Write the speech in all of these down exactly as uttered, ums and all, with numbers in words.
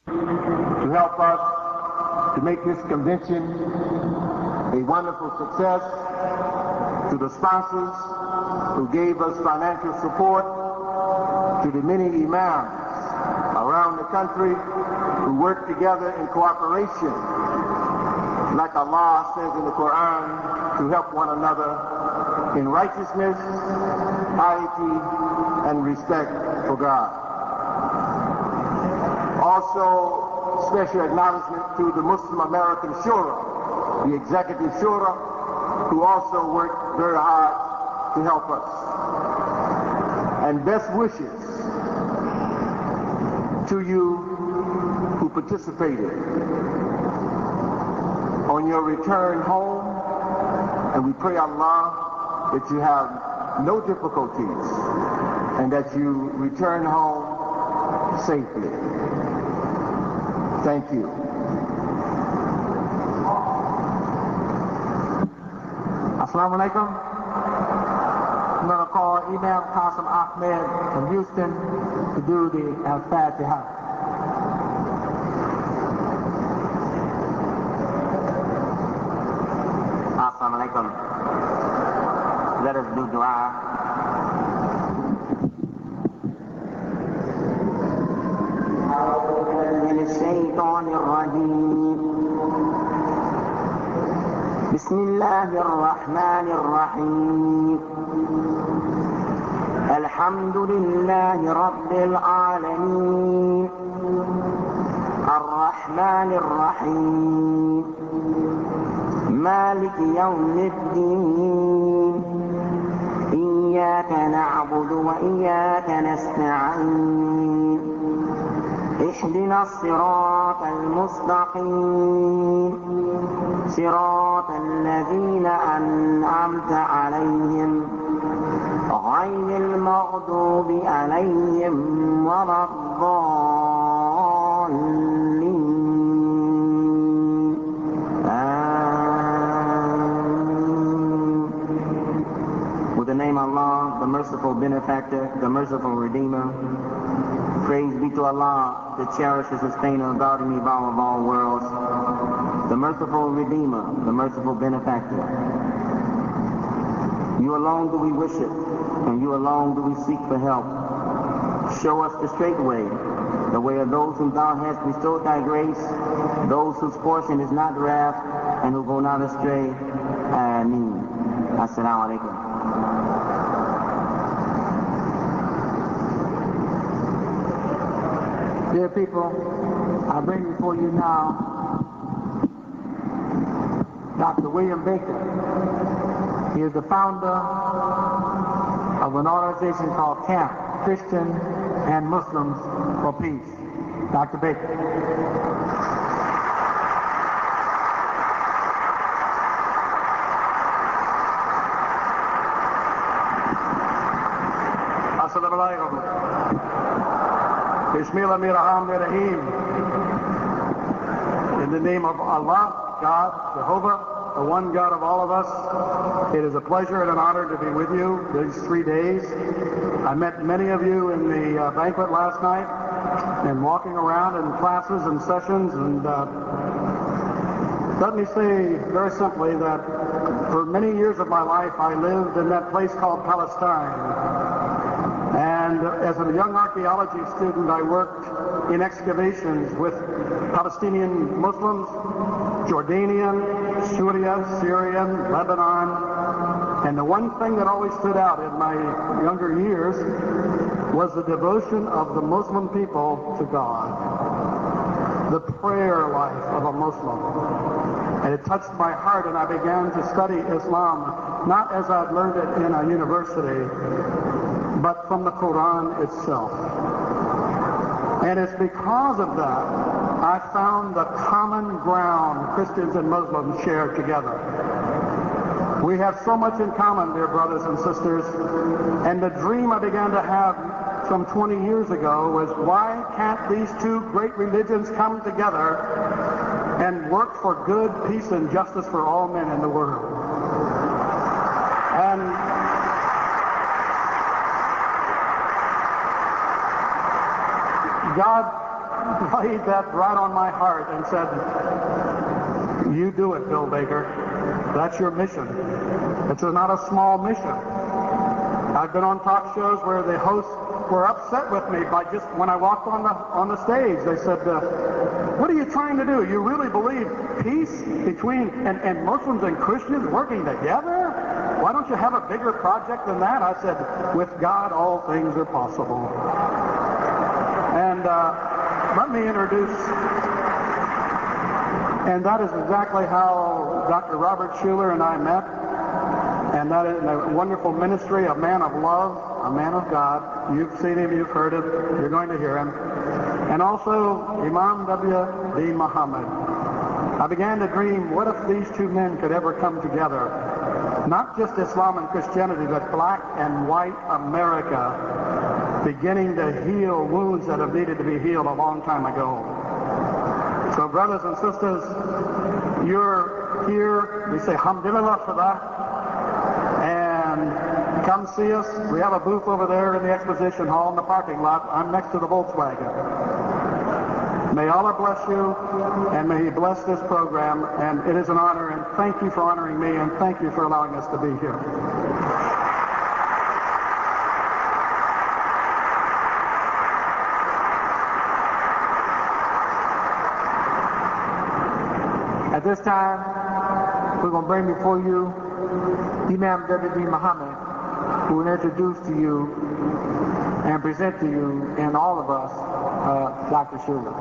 to help us to make this convention a wonderful success, to the sponsors who gave us financial support, to the many imams around the country who work together in cooperation, like Allah says in the Quran, to help one another in righteousness, piety, and respect for God. Also, special acknowledgement to the Muslim American Shura, the Executive Shura, who also worked very hard to help us. And best wishes to you who participated on your return home, and we pray Allah that you have no difficulties and that you return home safely. Thank you. Assalamu alaikum. I'm going to call Imam Qasim Ahmed from Houston to do the Al-Fatiha. Assalamu alaikum. Let us do dua. من الشيطان الرجيم. بسم الله الرحمن الرحيم. الحمد لله رب العالمين الرحمن الرحيم مالك يوم الدين إياك نعبد وإياك نستعين اهدنا الصراط المستقيم صراط الذين أنعمت عليهم غير المغضوب عليهم ولا الضالين. With the name of Allah, the merciful benefactor, the merciful redeemer. Praise be to Allah, the cherisher, sustainer, guardian of all of all worlds, the merciful redeemer, the merciful benefactor. You alone do we worship, and you alone do we seek for help. Show us the straight way, the way of those whom thou hast bestowed thy grace, those whose portion is not wrath, and who go not astray. Ameen. Assalamu alaikum. Dear people, I bring before you now Doctor William Baker. He is the founder of an organization called CAMP, Christian and Muslims for Peace. Doctor Baker. Assalamu alaikum. Bismillahirrahmanirrahim. In the name of Allah, God, Jehovah, the one God of all of us, it is a pleasure and an honor to be with you these three days. I met many of you in the uh, banquet last night and walking around in classes and sessions, and uh, let me say very simply that for many years of my life I lived in that place called Palestine. And as a young archaeology student, I worked in excavations with Palestinian Muslims, Jordanian, Syria, Syrian, Lebanon. And the one thing that always stood out in my younger years was the devotion of the Muslim people to God, the prayer life of a Muslim. And it touched my heart, and I began to study Islam, not as I'd learned it in a university, but from the Quran itself. And it's because of that I found the common ground Christians and Muslims share together. We have so much in common, dear brothers and sisters, and the dream I began to have some twenty years ago was, why can't these two great religions come together and work for good, peace, and justice for all men in the world? And God, laid that right on my heart and said, you do it, Bill Baker. That's your mission. It's not a small mission. I've been on talk shows where the hosts were upset with me by just when I walked on the on the stage. They said, uh, what are you trying to do? You really believe peace between and, and Muslims and Christians working together? Why don't you have a bigger project than that? I said, with God, all things are possible. And uh, let me introduce, and that is exactly how Doctor Robert Schuller and I met. And that is a wonderful ministry, a man of love, a man of God. You've seen him, you've heard him, you're going to hear him. And also Imam W D Muhammad. I began to dream, what if these two men could ever come together? Not just Islam and Christianity, but black and white America, beginning to heal wounds that have needed to be healed a long time ago. So brothers and sisters, you're here. We say alhamdulillah for that. And come see us. We have a booth over there in the exposition hall in the parking lot. I'm next to the Volkswagen. May Allah bless you, and may He bless this program. And it is an honor, and thank you for honoring me, and thank you for allowing us to be here. At this time, we're going to bring before you Imam W D Muhammad, who will introduce to you and present to you and all of us uh, Doctor Schuller.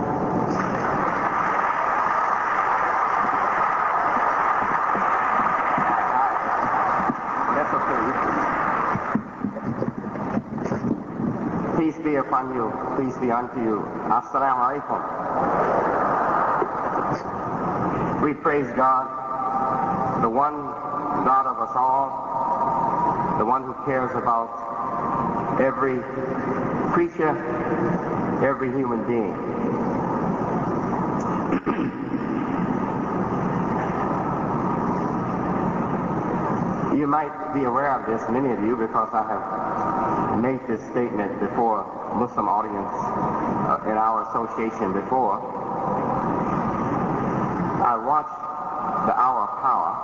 That's okay. Peace be upon you. Peace be unto you. Assalamu alaikum. We praise God, the one God of us all, the one who cares about every creature, every human being. You might be aware of this, many of you, because I have made this statement before Muslim audience uh, in our association before. I watched the Hour of Power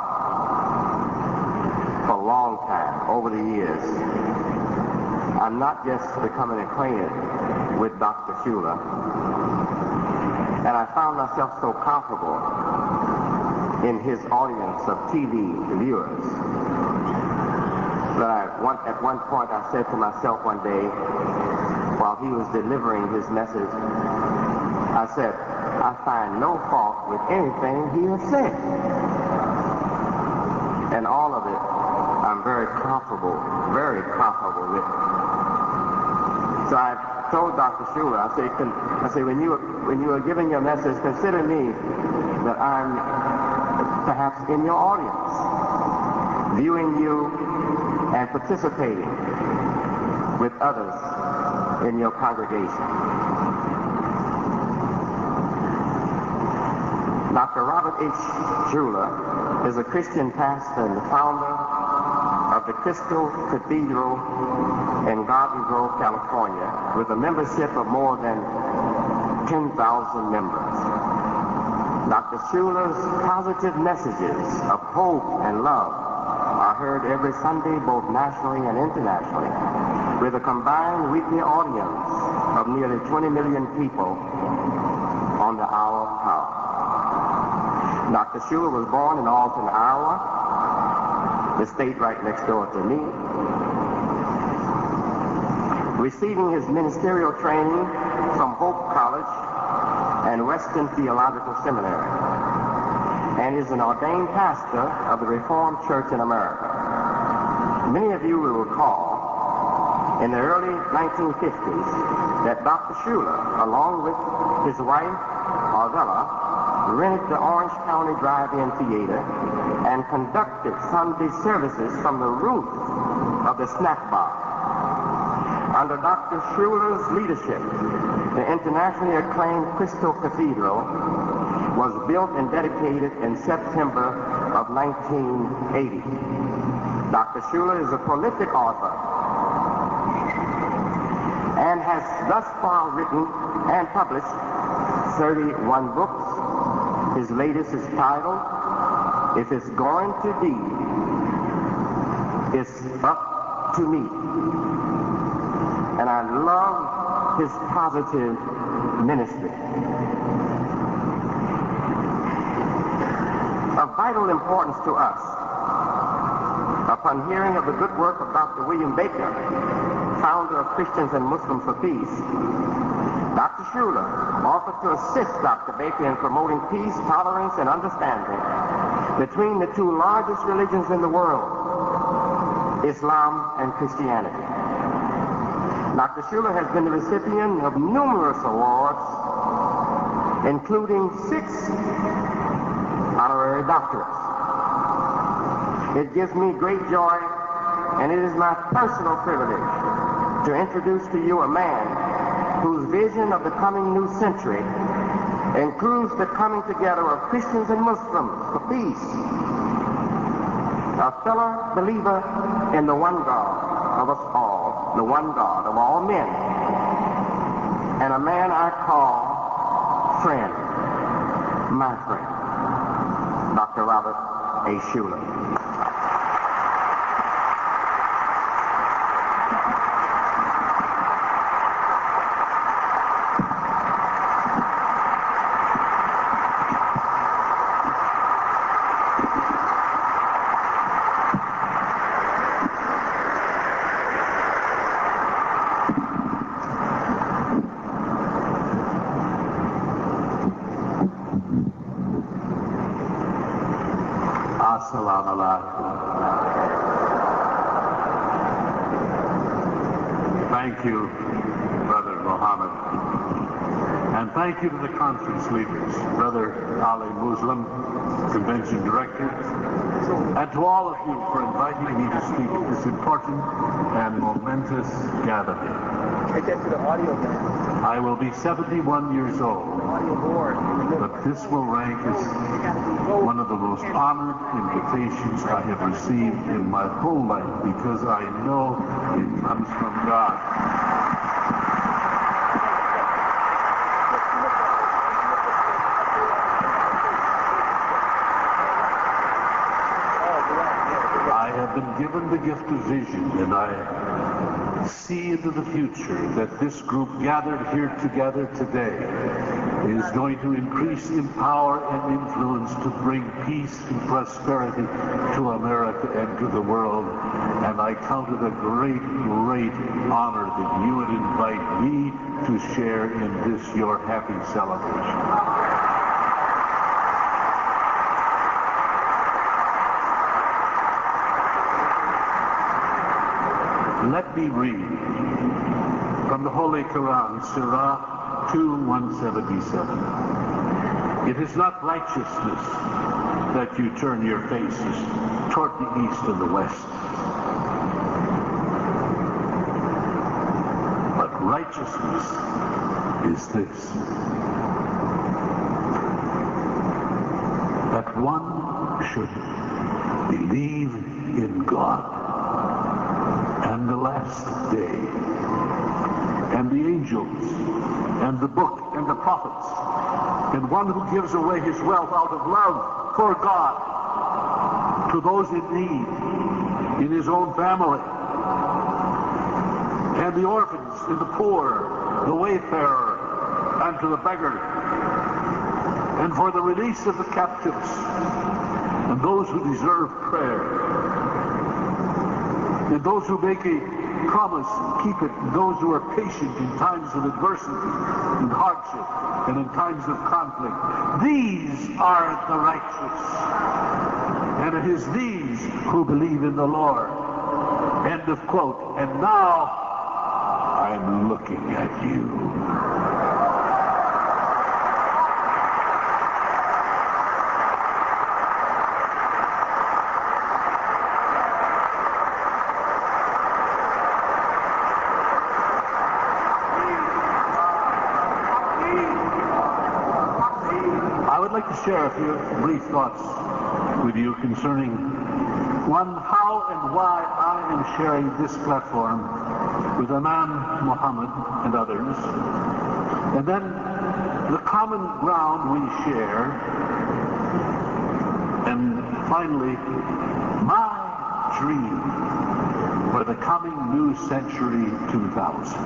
for a long time, over the years. I'm not just becoming acquainted with Doctor Schuller, and I found myself so comfortable in his audience of T V viewers that I, one, at one point I said to myself one day, while he was delivering his message, I said, I find no fault with anything he has said. And all of it, I'm very comfortable, very comfortable with it. So I told Doctor Schuller, I say, I say, when you when you are giving your message, consider me that I'm perhaps in your audience, viewing you and participating with others in your congregation. Doctor Robert H. Schuller is a Christian pastor and the founder of the Crystal Cathedral in Garden Grove, California, with a membership of more than ten thousand members. Doctor Schuller's positive messages of hope and love are heard every Sunday, both nationally and internationally, with a combined weekly audience of nearly twenty million people on the Hour of Power. Doctor Schuller was born in Alton, Iowa, the state right next door to me, receiving his ministerial training from Hope College and Western Theological Seminary, and is an ordained pastor of the Reformed Church in America. Many of you will recall in the early nineteen fifties that Doctor Schuller, along with his wife, Arvella, rented the Orange County Drive-In Theater and conducted Sunday services from the roof of the snack bar. Under Doctor Schuller's leadership, the internationally acclaimed Crystal Cathedral was built and dedicated in September of nineteen eighty. Doctor Schuller is a prolific author and has thus far written and published thirty-one books. His latest is titled, If It's Going to Be, It's Up to Me. And I love his positive ministry. Of vital importance to us, upon hearing of the good work of Doctor William Baker, founder of Christians and Muslims for Peace, Doctor Schuller offered to assist Doctor Baker in promoting peace, tolerance, and understanding between the two largest religions in the world, Islam and Christianity. Doctor Schuller has been the recipient of numerous awards, including six honorary doctorates. It gives me great joy, and it is my personal privilege to introduce to you a man whose vision of the coming new century includes the coming together of Christians and Muslims for peace, a fellow believer in the one God of us all, the one God of all men, and a man I call friend, my friend, Doctor Robert A. Schuller. Assalamu alaikum. Thank you, Brother Mohammed. And thank you to the conference leaders, Brother Ali Muslim, Convention Director, and to all of you for inviting me to speak at this important and momentous gathering. Take that to the audio man. I will be seventy-one years old, but this will rank as one of the most honored invitations I have received in my whole life, because I know it comes from God. I have been given the gift of vision, and I see into the future that this group gathered here together today is going to increase in power and influence to bring peace and prosperity to America and to the world. And I count it a great, great honor that you would invite me to share in this your happy celebration. Let me read from the Holy Quran, Surah two one seventy-seven. It is not righteousness that you turn your faces toward the east and the west, but righteousness is this, that one should believe in God and the last day, and the angels, and the book, and the prophets, and one who gives away his wealth out of love for God to those in need in his own family, and the orphans, and the poor, the wayfarer, and to the beggar, and for the release of the captives, and those who deserve prayer, and those who make a promise and keep it, and those who are patient in times of adversity and hardship and in times of conflict. These are the righteous. And it is these who believe in the Lord. End of quote. And now I'm looking at you. To share a few brief thoughts with you concerning, one, how and why I am sharing this platform with Imam Muhammad and others, and then the common ground we share, and finally, my dream for the coming new century two thousand.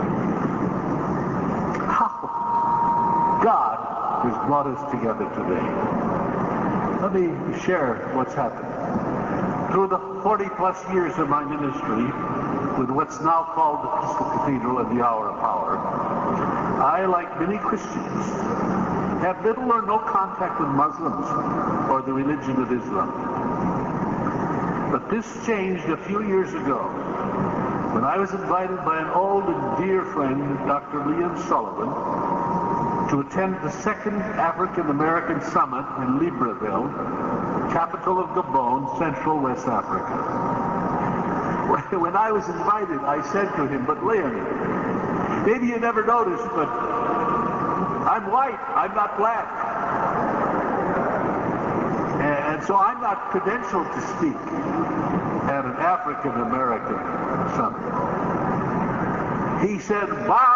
How God has brought us together today. Let me share what's happened. Through the forty plus years of my ministry with what's now called the Crystal Cathedral and the Hour of Power, I, like many Christians, have little or no contact with Muslims or the religion of Islam. But this changed a few years ago when I was invited by an old and dear friend, Doctor Liam Sullivan, to attend the second African American Summit in Libreville, capital of Gabon, Central West Africa. When I was invited, I said to him, "But Liam, maybe you never noticed, but I'm white, I'm not black. And so I'm not credentialed to speak at an African American summit." He said, "Bob,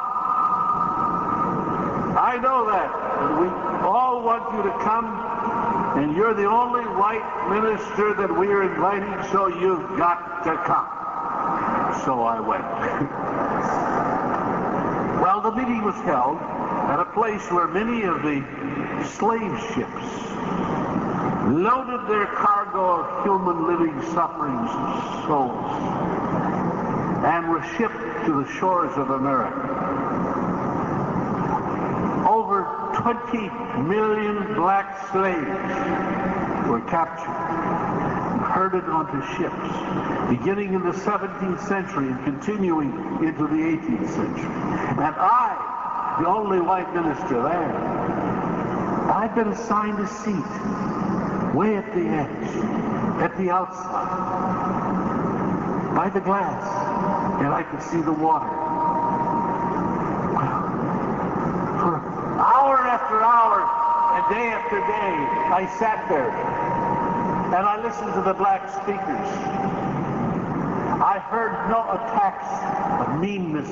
I know that, and we all want you to come, and you're the only white minister that we are inviting, so you've got to come." So I went. Well, the meeting was held at a place where many of the slave ships loaded their cargo of human living sufferings and souls and were shipped to the shores of America. Over twenty million black slaves were captured and herded onto ships, beginning in the seventeenth century and continuing into the eighteenth century. And I, the only white minister there, I'd been assigned a seat way at the edge, at the outside, by the glass, and I could see the water. Well, for hour after hour and day after day, I sat there and I listened to the black speakers. I heard no attacks of meanness.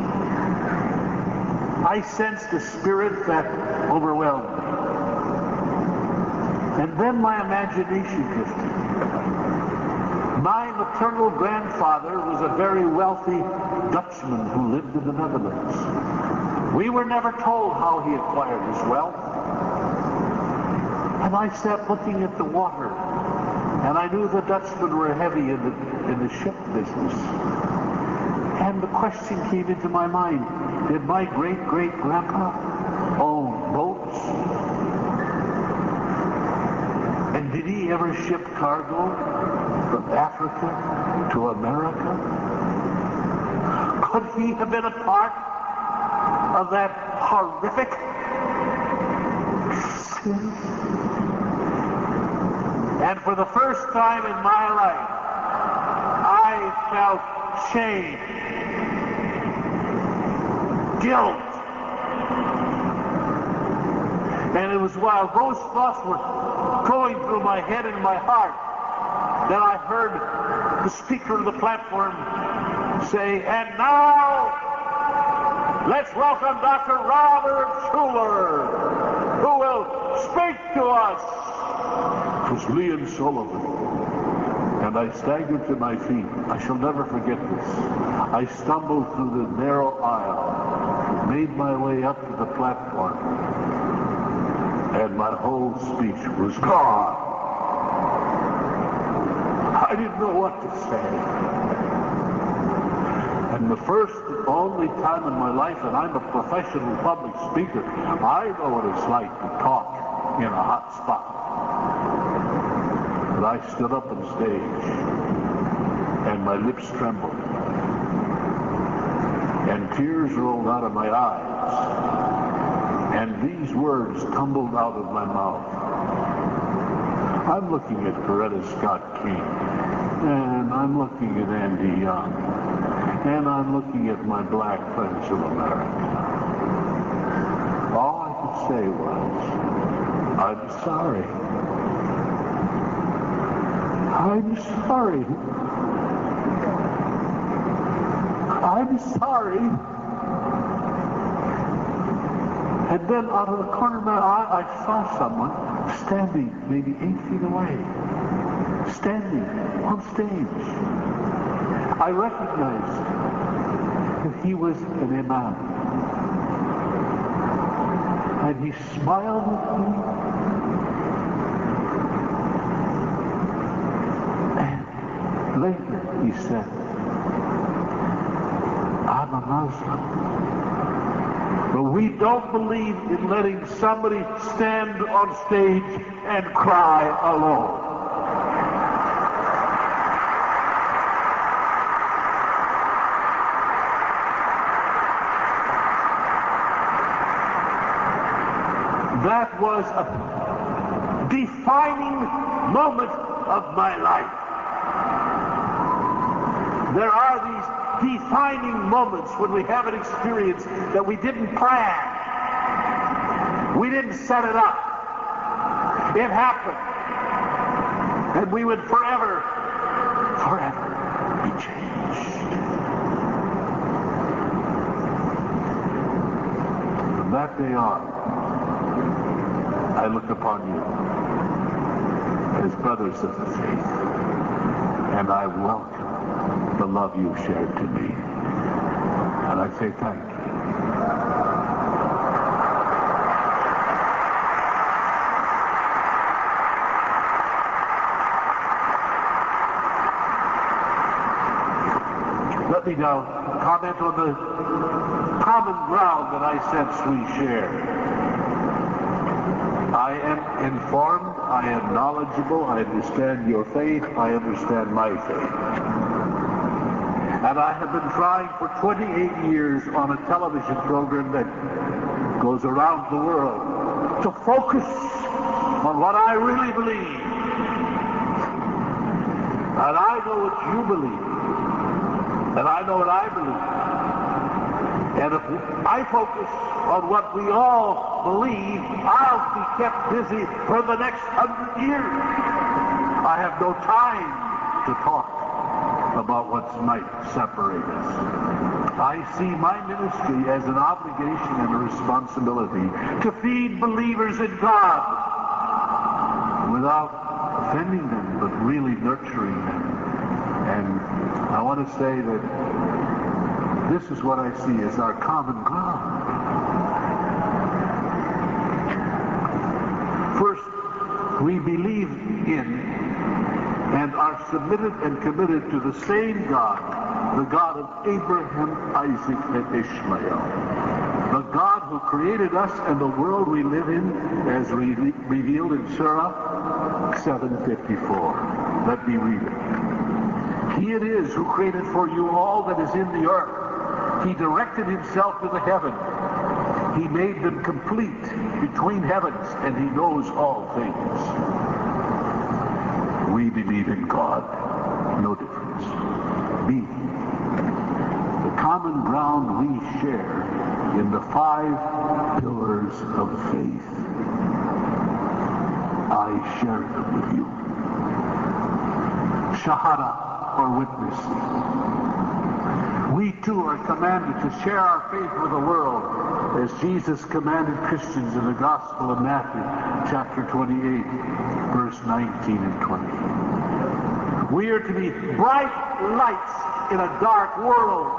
I sensed a spirit that overwhelmed me. And then my imagination drifted. My maternal grandfather was a very wealthy Dutchman who lived in the Netherlands. We were never told how he acquired his wealth. And I sat looking at the water, and I knew the Dutchmen were heavy in the, in the ship business. And the question came into my mind, did my great-great-grandpa own boats? And did he ever ship cargo from Africa to America? Could he have been a part of that horrific sin? And for the first time in my life, I felt shame, guilt. And it was while those thoughts were going through my head and my heart that I heard the speaker of the platform say, "And now, let's welcome Doctor Robert Schuller, who will speak to us." It was Liam Sullivan, and I staggered to my feet. I shall never forget this. I stumbled through the narrow aisle, made my way up to the platform, and my whole speech was gone. I didn't know what to say. And the first and only time in my life, and I'm a professional public speaker, I know what it's like to talk in a hot spot. But I stood up on stage, and my lips trembled, and tears rolled out of my eyes, and these words tumbled out of my mouth. I'm looking at Coretta Scott King, and I'm looking at Andy Young, and I'm looking at my black friends of America. All I could say was, I'm sorry. I'm sorry. I'm sorry. And then out of the corner of my eye, I saw someone standing maybe eight feet away. Standing on stage. I recognized that he was an imam. And he smiled at me. And later he said, I'm a Muslim. But we don't believe in letting somebody stand on stage and cry alone. That was a defining moment of my life. There are these defining moments when we have an experience that we didn't plan. We didn't set it up. It happened. And we would forever, forever be changed. From that day on, I look upon you as brothers of the faith, and I welcome the love you shared to me. And I say thank you. Let me now comment on the common ground that I sense we share. I am informed, I am knowledgeable, I understand your faith, I understand my faith. And I have been trying for twenty-eight years on a television program that goes around the world to focus on what I really believe. And I know what you believe. And I know what I believe. And if I focus on what we all believe, I'll be kept busy for the next hundred years. I have no time to talk about what might separate us. I see my ministry as an obligation and a responsibility to feed believers in God without offending them, but really nurturing them. And I want to say that this is what I see as our common ground. First, we believe in and are submitted and committed to the same God, the God of Abraham, Isaac, and Ishmael. The God who created us and the world we live in, as re- revealed in Surah seven fifty-four. Let me read it. He it is who created for you all that is in the earth. He directed himself to the heaven. He made them complete between heavens, and he knows all things. We believe in God. No difference. B. The common ground we share in the five pillars of faith. I share them with you. Shahada, or witnessing. We too are commanded to share our faith with the world, as Jesus commanded Christians in the Gospel of Matthew, chapter twenty-eight, verse nineteen and twenty. We are to be bright lights in a dark world.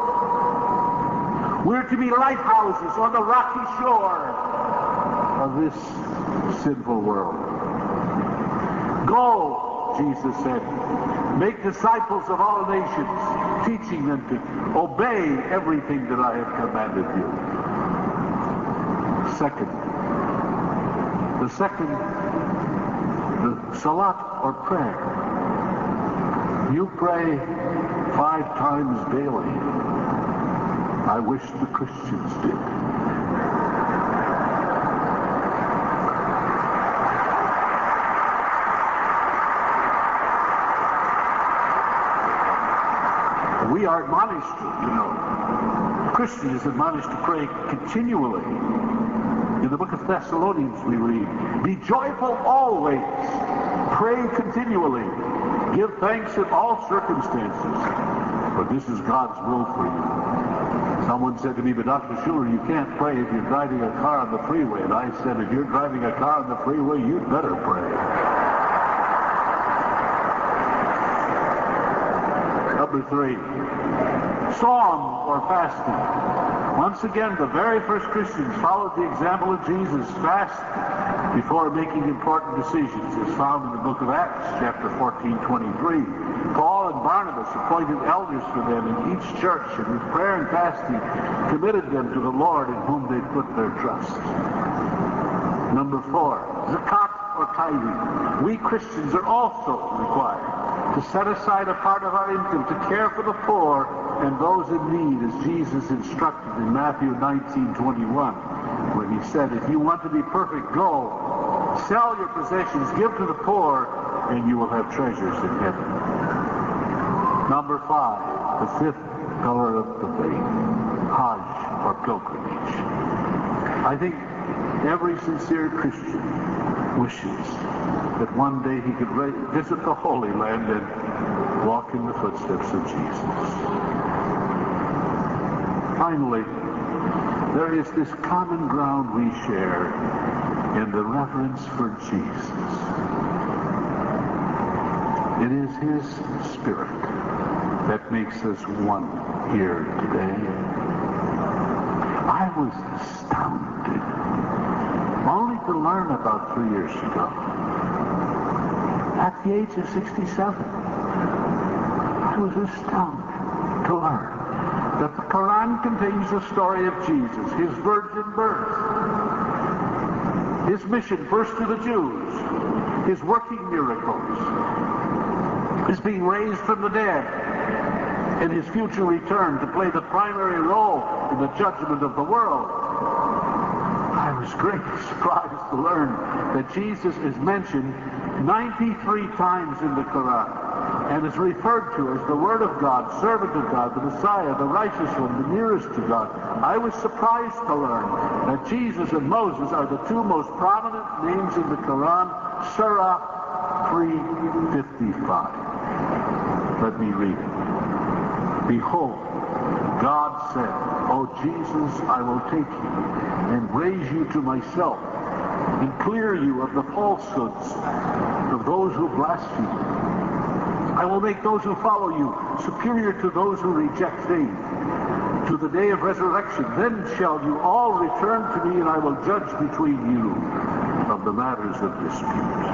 We're to be lighthouses on the rocky shore of this sinful world. Go, Jesus said, make disciples of all nations, teaching them to obey everything that I have commanded you. Second, the second, the salat or prayer. You pray five times daily. I wish the Christians did. We are admonished to, you know. Christian is admonished to pray continually. In the book of Thessalonians we read, be joyful always, pray continually, give thanks in all circumstances. For this is God's will for you. Someone said to me, but Doctor Schuller, you can't pray if you're driving a car on the freeway. And I said, if you're driving a car on the freeway, you'd better pray. Number three, song or fasting. Once again, the very first Christians followed the example of Jesus. Fast before making important decisions is found in the book of Acts, chapter fourteen, twenty-three. Paul and Barnabas appointed elders for them in each church, and with prayer and fasting committed them to the Lord in whom they put their trust. Number four, zakat or tithing. We Christians are also required to set aside a part of our income to care for the poor and those in need, as Jesus instructed in Matthew nineteen, twenty-one, when he said, if you want to be perfect, go, sell your possessions, give to the poor, and you will have treasures in heaven. Number five, the fifth pillar of the faith, Hajj or pilgrimage. I think every sincere Christian wishes that one day he could visit the Holy Land and walk in the footsteps of Jesus. Finally, there is this common ground we share in the reverence for Jesus. It is his Spirit that makes us one here today. I was astounded only to learn about three years ago, at the age of sixty-seven, I was astounded to learn that the Quran contains the story of Jesus, his virgin birth, his mission first to the Jews, his working miracles, his being raised from the dead, and his future return to play the primary role in the judgment of the world. I was greatly surprised to learn that Jesus is mentioned ninety-three times in the Quran and is referred to as the Word of God, servant of God, the Messiah, the righteous one, the nearest to God. I was surprised to learn that Jesus and Moses are the two most prominent names in the Quran, Surah three fifty-five. Let me read it. Behold, God said, O Jesus, I will take you and raise you to myself and clear you of the falsehoods of those who blaspheme. I will make those who follow you superior to those who reject faith. To the day of resurrection, then shall you all return to me, and I will judge between you of the matters of dispute.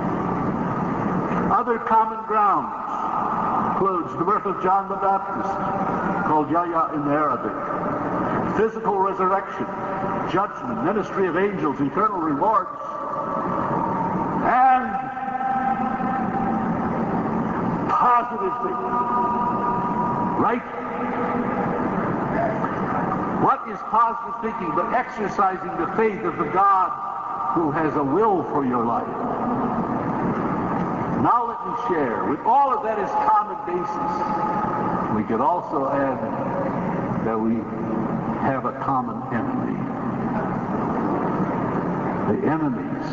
Other common grounds includes the birth of John the Baptist, called Yahya in Arabic, physical resurrection, judgment, ministry of angels, eternal rewards, and positive thinking. Right? What is positive thinking but exercising the faith of the God who has a will for your life? Now let me share, with all of that as common basis, we could also add that we have a common enemy. The enemies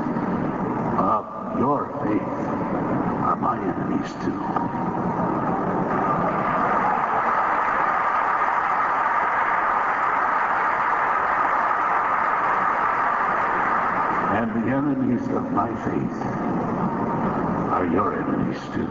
of your faith are my enemies too. And the enemies of my faith are your enemies too.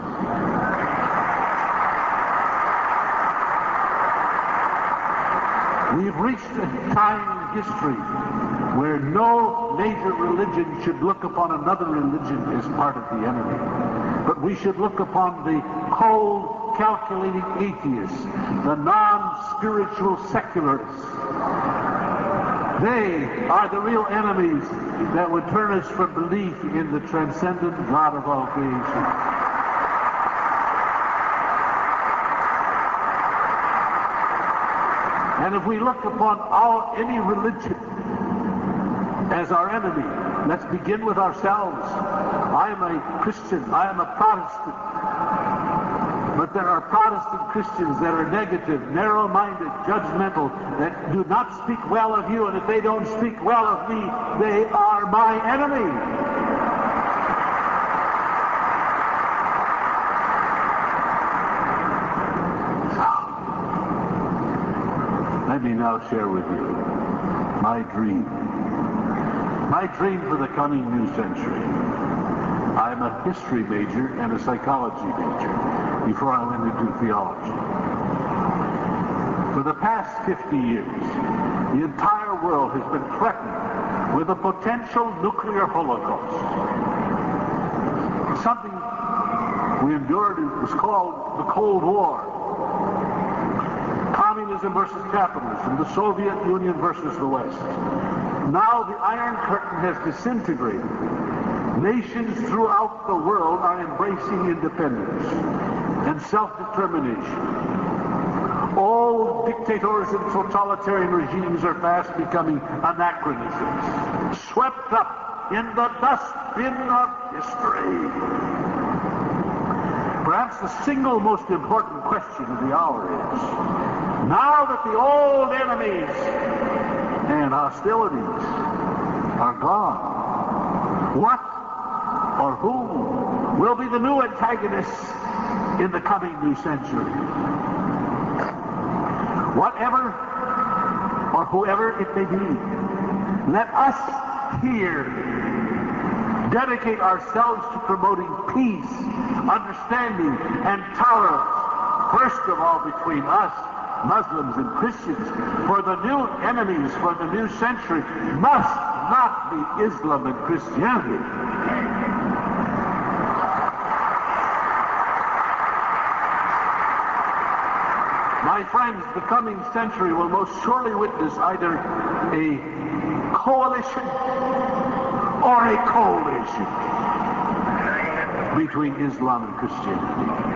We've reached a time in history where no major religion should look upon another religion as part of the enemy. But we should look upon the cold, calculating atheists, the non-spiritual secularists. They are the real enemies that would turn us from belief in the transcendent God of all creation. And if we look upon all, any religion as our enemy, let's begin with ourselves. I am a Christian. I am a Protestant. But there are Protestant Christians that are negative, narrow-minded, judgmental, that do not speak well of you, and if they don't speak well of me, they are my enemy. me now share with you my dream. My dream for the coming new century. I am a history major and a psychology major before I went into theology. For the past fifty years, the entire world has been threatened with a potential nuclear holocaust. Something we endured was called the Cold War. Communism versus capitalism, the Soviet Union versus the West. Now the Iron Curtain has disintegrated. Nations throughout the world are embracing independence and self-determination. All dictators and totalitarian regimes are fast becoming anachronisms, swept up in the dustbin of history. Perhaps the single most important question of the hour is, now that the old enemies and hostilities are gone, what or who will be the new antagonists in the coming new century? Whatever or whoever it may be, let us here dedicate ourselves to promoting peace, understanding, and tolerance, first of all between us, Muslims and Christians, for the new enemies for the new century must not be Islam and Christianity. My friends, the coming century will most surely witness either a coalition or a coalition between Islam and Christianity.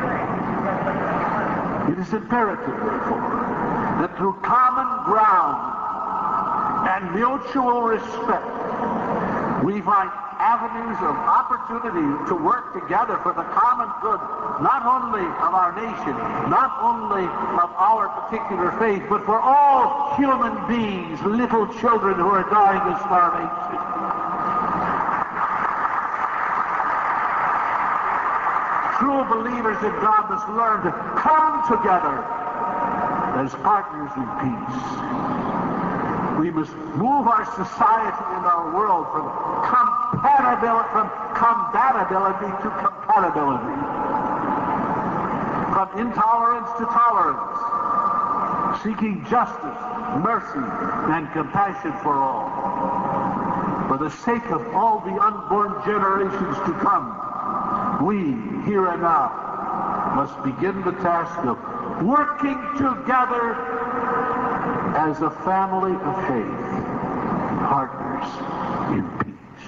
It is imperative, therefore, that through common ground and mutual respect, we find avenues of opportunity to work together for the common good, not only of our nation, not only of our particular faith, but for all human beings, little children who are dying of starvation. True believers in God must learn to come together as partners in peace. We must move our society and our world from compatibility, from compatibility to compatibility, from intolerance to tolerance, seeking justice, mercy, and compassion for all. For the sake of all the unborn generations to come, we, here and now, must begin the task of working together as a family of faith, partners in peace.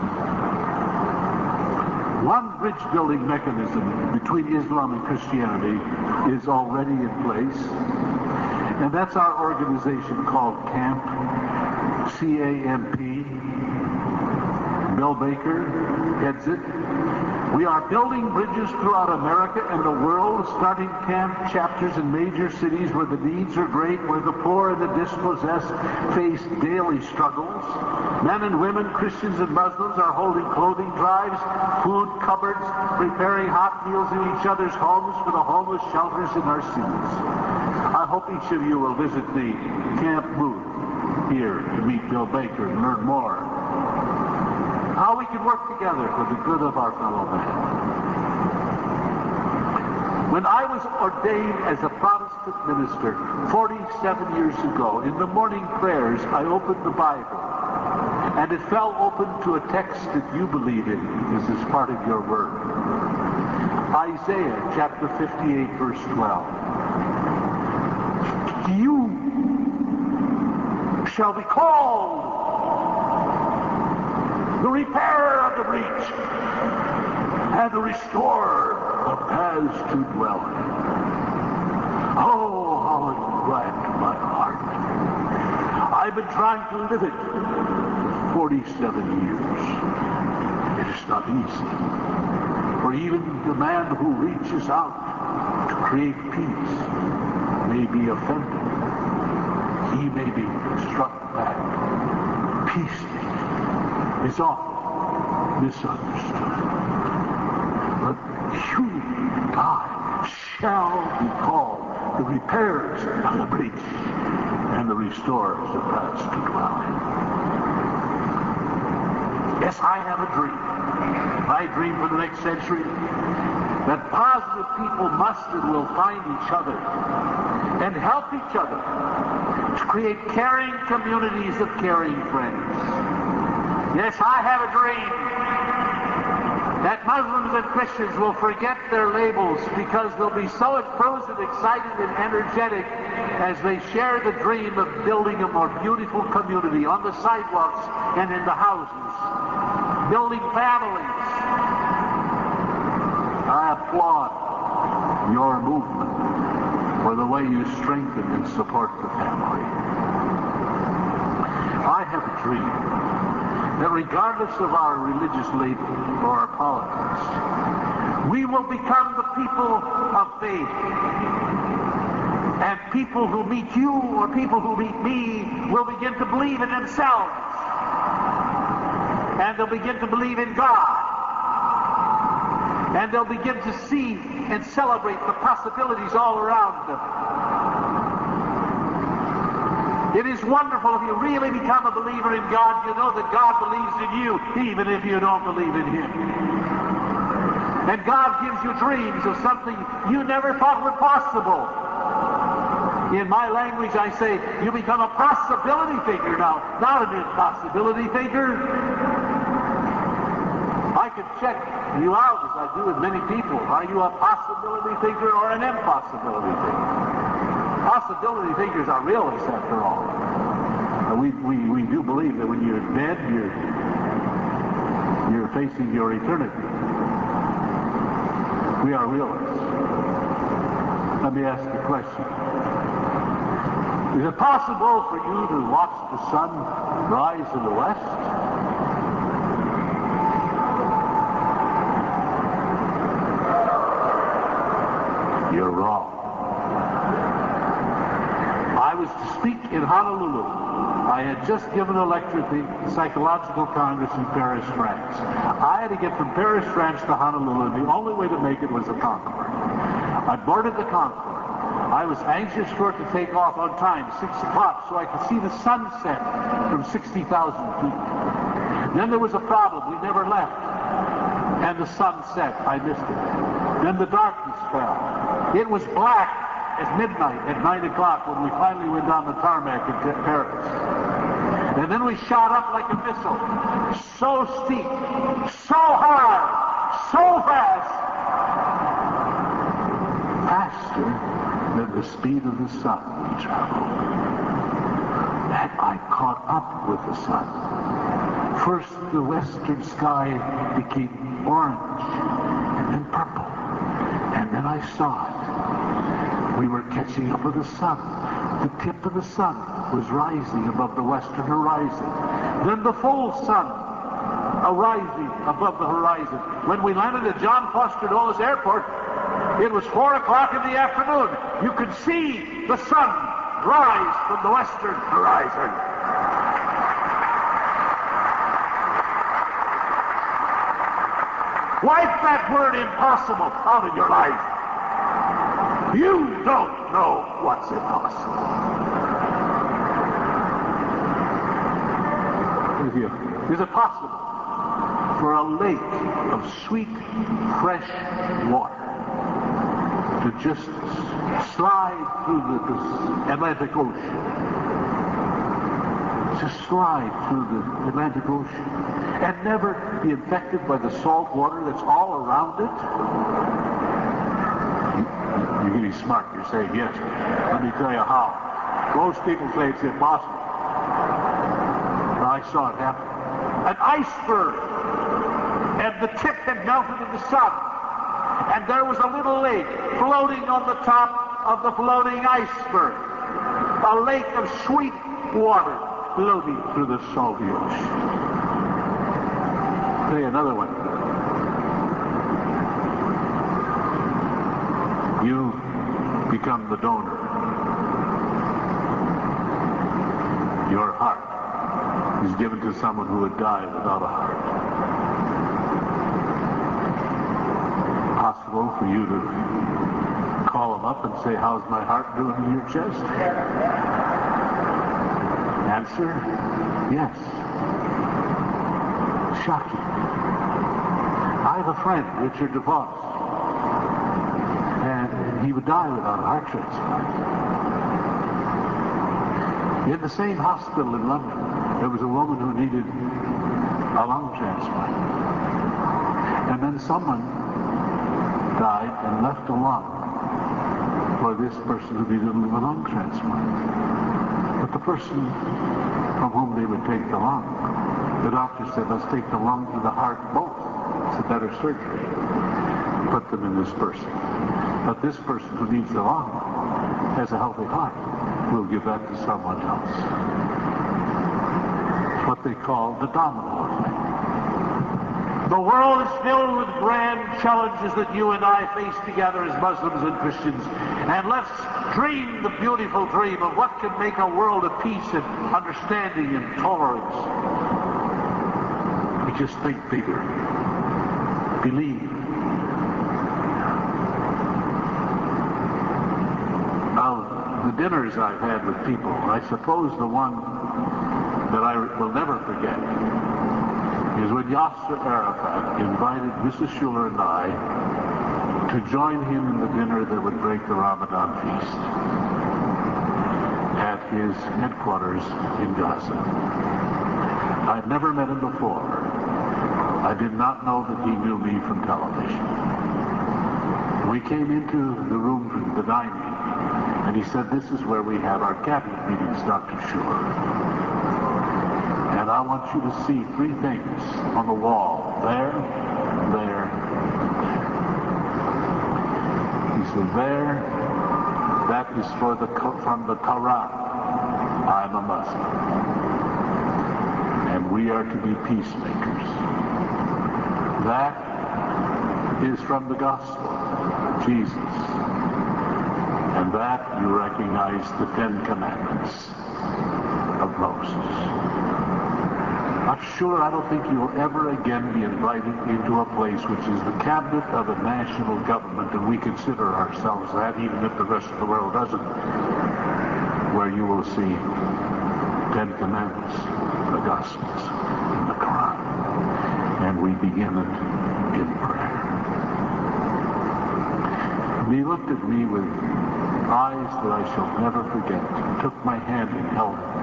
One bridge-building mechanism between Islam and Christianity is already in place, and that's our organization called CAMP, C A M P. Bill Baker heads it. We are building bridges throughout America and the world, starting camp chapters in major cities where the needs are great, where the poor and the dispossessed face daily struggles. Men and women, Christians and Muslims, are holding clothing drives, food cupboards, preparing hot meals in each other's homes for the homeless shelters in our cities. I hope each of you will visit the camp booth here to meet Bill Baker and learn more how we can work together for the good of our fellow man. When I was ordained as a Protestant minister forty-seven years ago, in the morning prayers, I opened the Bible, and it fell open to a text that you believe in, because it's part of your word. Isaiah chapter fifty-eight, verse twelve. You shall be called the repairer of the breach, and the restorer of paths to dwell in. Oh, how it gladdened my heart. I've been trying to live it for forty-seven years. It is not easy, for even the man who reaches out to create peace may be offended. He may be struck back. Peacemaking is often misunderstood. But you and I shall be called the repairers of the breach and the restores a past to dwell in. Yes, I have a dream. My dream for the next century, that positive people must and will find each other and help each other to create caring communities of caring friends. Yes, I have a dream that Muslims and Christians will forget their labels because they'll be so enthused and excited and energetic as they share the dream of building a more beautiful community on the sidewalks and in the houses, building families. I applaud your movement for the way you strengthen and support the family. I have a dream that regardless of our religious label or our politics, we will become the people of faith. And people who meet you or people who meet me will begin to believe in themselves. And they'll begin to believe in God. And they'll begin to see and celebrate the possibilities all around them. It is wonderful if you really become a believer in God. You know that God believes in you, even if you don't believe in Him. And God gives you dreams of something you never thought were possible. In my language, I say, you become a possibility figure now, not an impossibility figure. I can check you out, as I do with many people. Are you a possibility figure or an impossibility figure? Possibility figures are realists, after all. Uh, we, we, we do believe that when you're dead, you're, you're facing your eternity. We are realists. Let me ask you a question. Is it possible for you to watch the sun rise in the west? You're wrong. I was to speak in Honolulu. I had just given a lecture at the Psychological Congress in Paris, France. I had to get from Paris, France to Honolulu, and the only way to make it was a Concorde. I boarded the Concorde. I was anxious for it to take off on time, six o'clock, so I could see the sunset from sixty thousand feet. Then there was a problem. We never left. And the sun set. I missed it. Then the darkness fell. It was black at midnight, at nine o'clock, when we finally went down the tarmac in Paris. And then we shot up like a missile. So steep, so high, so fast. Faster than the speed of the sun we traveled. And I caught up with the sun. First, the western sky became orange, and then purple. And then I saw it. We were catching up with the sun. The tip of the sun was rising above the western horizon. Then the full sun arising above the horizon. When we landed at John Foster Dulles Airport, it was four o'clock in the afternoon. You could see the sun rise from the western horizon. Wipe that word impossible out of your life. You don't know what's impossible. Is it possible for a lake of sweet, fresh water to just slide through the Atlantic Ocean? Just slide through the Atlantic Ocean and never be infected by the salt water that's all around it? You're getting smart. You're saying yes. Let me tell you how. Most people say it's impossible. But I saw it happen. An iceberg, and the tip had melted in the sun, and there was a little lake floating on the top of the floating iceberg. A lake of sweet water floating through the salty ocean. I'll tell you another one. You become the donor. Your heart is given to someone who would die without a heart. Possible for you to call them up and say, how's my heart doing in your chest? Answer, yes. Shocking. I have a friend, Richard DeVos, and he would die without a heart transplant. In the same hospital in London, there was a woman who needed a lung transplant. And then someone died and left a lung for this person who needed a lung transplant. But the person from whom they would take the lung, the doctor said, let's take the lung and the heart both. It's a better surgery. Put them in this person. But this person who needs the lung has a healthy heart. We'll give that to someone else. It's what they call the domino effect. The world is filled with grand challenges that you and I face together as Muslims and Christians. And let's dream the beautiful dream of what can make a world of peace and understanding and tolerance. We just think bigger. Believe. Now, the dinners I've had with people, I suppose the one that I will never forget is when Yasser Arafat invited Missus Schuller and I to join him in the dinner that would break the Ramadan feast at his headquarters in Gaza. I'd never met him before. I did not know that he knew me from television. We came into the room for the dining, and he said, this is where we have our cabinet meetings, Doctor Schuller. And I want you to see three things on the wall. There, there, there. He said, there, that is for the, from the Quran. I'm a Muslim. And we are to be peacemakers. That is from the gospel, Jesus. And that you recognize the Ten Commandments of Moses. I'm sure I don't think you'll ever again be invited into a place which is the cabinet of a national government, and we consider ourselves that, even if the rest of the world doesn't, where you will see Ten Commandments, the Gospels, and the Quran. And we begin it in prayer. And he looked at me with eyes that I shall never forget, took my hand and held it,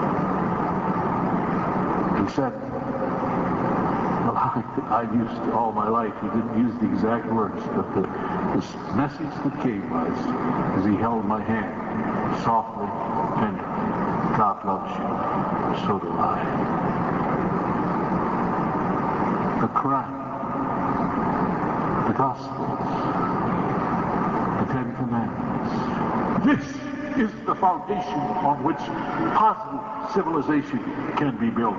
and said, well, I, I used all my life, he didn't use the exact words, but the, the message that came was, as he held my hand, softly, tenderly, God loves you, so do I. The Quran, the Gospels, the Ten Commandments. This is the foundation on which positive civilization can be built.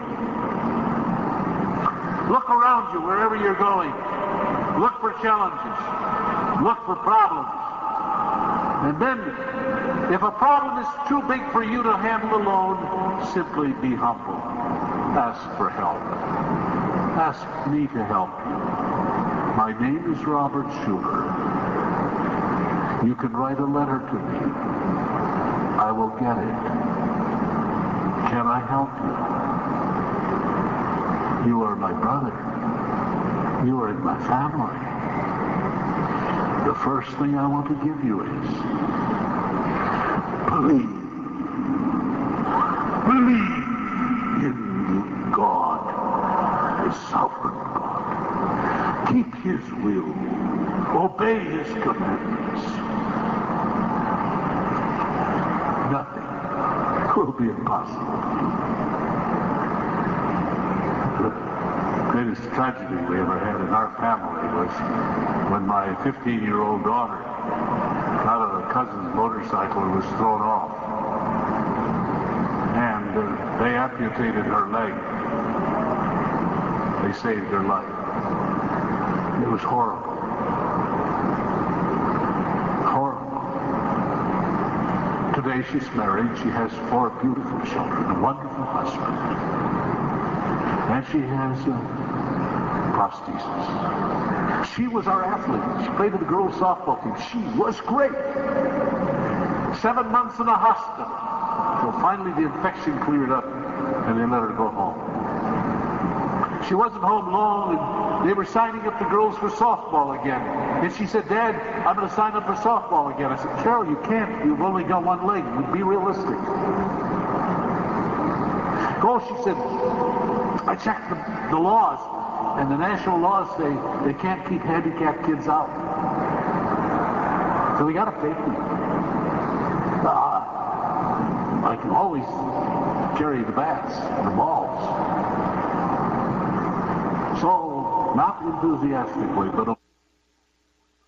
Look around you wherever you're going. Look for challenges. Look for problems. And then, if a problem is too big for you to handle alone, simply be humble. Ask for help. Ask me to help you. My name is Robert Schuller. You can write a letter to me. I will get it. Can I help you? You are my brother. You are in my family. The first thing I want to give you is believe. Believe in God, the sovereign God. Keep his will. Obey his commandments. Nothing will be impossible. The greatest tragedy we ever had in our family was when my fifteen-year-old daughter got on a cousin's motorcycle and was thrown off. And uh, they amputated her leg. They saved her life. It was horrible. Today she's married, she has four beautiful children, a wonderful husband, and she has uh, prosthesis. She was our athlete. She played with the girls' softball team. She was great. Seven months in the hospital, until finally the infection cleared up and they let her go home. She wasn't home long, and they were signing up the girls for softball again. And she said, Dad, I'm going to sign up for softball again. I said, Carol, you can't. You've only got one leg. Be realistic. Oh, she said, I checked the, the laws, and the national laws say they can't keep handicapped kids out. So we got to pay for them. Uh, I can always carry the bats and the balls. So, not enthusiastically, but